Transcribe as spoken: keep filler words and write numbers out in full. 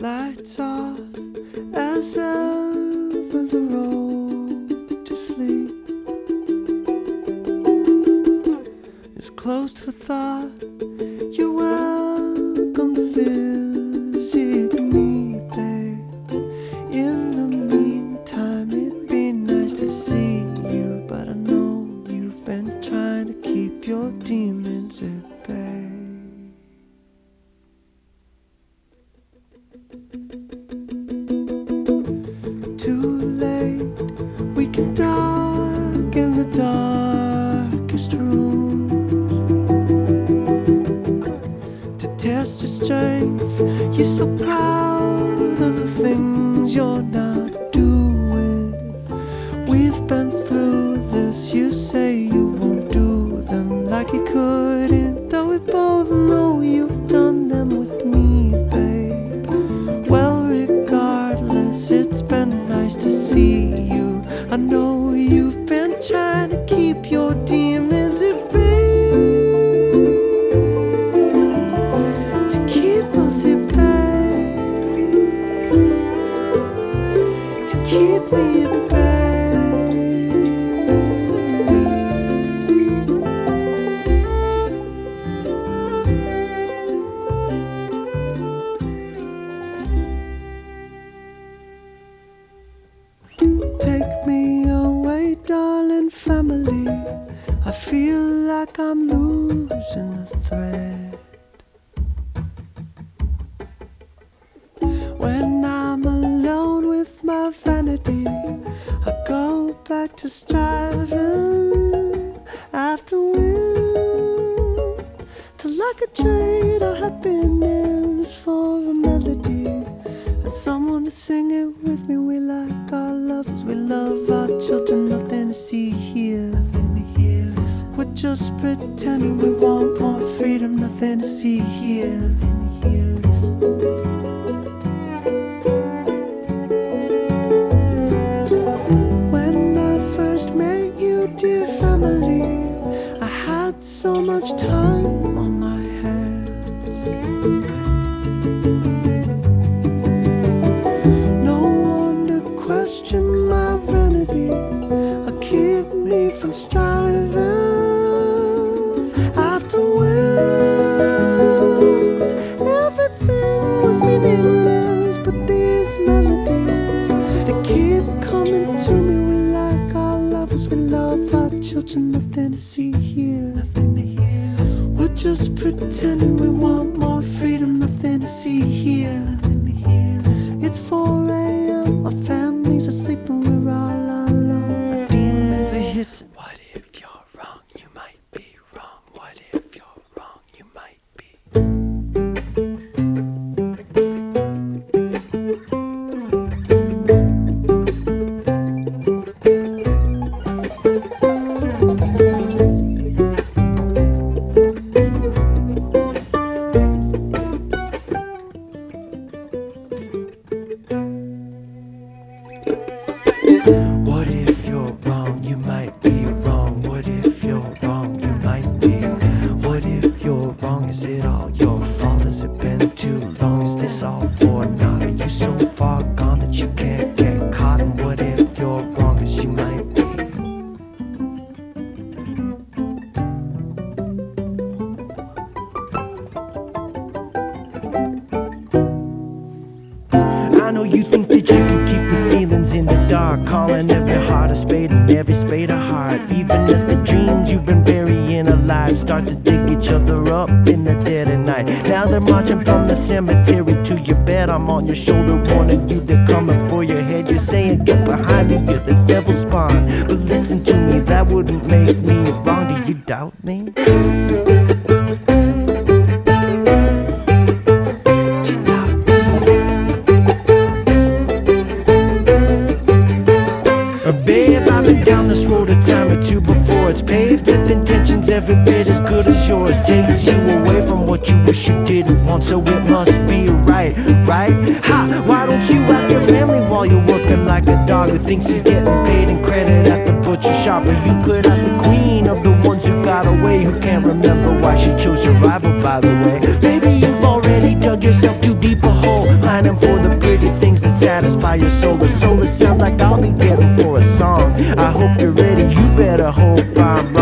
Lights off as ever the road to sleep is closed for thought. You're welcome to visit me, babe. In the meantime, it'd be nice to see you, but I know you've been trying to keep your demons at bay. Too late, we can darken the darkest rooms to test your strength. You're so proud of the things you're not doing. We've been through this. You say you won't do them like you couldn't, though we both know you've done them with me, babe. Well, regardless, it's been nice to see you. I know you've been trying to keep your demons at bay, to keep us at bay, to keep me at bay. Take me away, darling family. I feel like I'm losing the thread. When I'm alone with my vanity, I go back to striving after win, till I could trade our happiness for a melody and someone to sing it with me. We like our lovers, we love our children. Nothing to see here, nothing to hear. Listen, we're just pretending we want more freedom. Nothing to see here, nothing to hear. Listen. When I first met you, dear family, I had so much time on my hands. Question my vanity, or keep me from striving after wind. Everything was meaningless, but these melodies, they keep coming to me. We like our lovers, we love our children. Nothing to see here, nothing to hear. We're just pretending we want more freedom. Nothing to see here, nothing to hear. It's four a.m. my family's asleep and we're all alone. Our demons are hissing. What if you're wrong? You might be wrong. What if you're wrong? You might be. What if you're wrong? You might be wrong. What if you're wrong? You might be. What if you're wrong? Is it all your fault? Has it been too long? Is this all for naught? Are you so far gone that you can't get caught? And what if you're wrong? 'Cause you might be. I know you think that you can keep your feelings in the dark, calling every heart a spade and every spade a heart. Even as the dreams you've been burying alive start to dig each other up in the dead of night. Now they're marching from the cemetery to your bed. I'm on your shoulder warning you, they're coming for your head. You're saying get behind me, you're the devil's spawn. But listen to me, that wouldn't make me wrong. Do you doubt me? Babe, I've been down this road a time or two before. It's paved with intentions every bit as good as yours. Takes you away from what you wish you didn't want, so it must be right, right? Ha! Why don't you ask your family while you're working like a dog who thinks he's getting paid in credit at the butcher shop? Or you could ask the queen of the ones who got away, who can't remember why she chose your rival, by the way. Maybe you've already dug yourself too deep a hole. Might pining for the pretty things that satisfy your soul. The soul, it sounds like I'll be getting for a song. I hope you're ready, you better hope I'm right.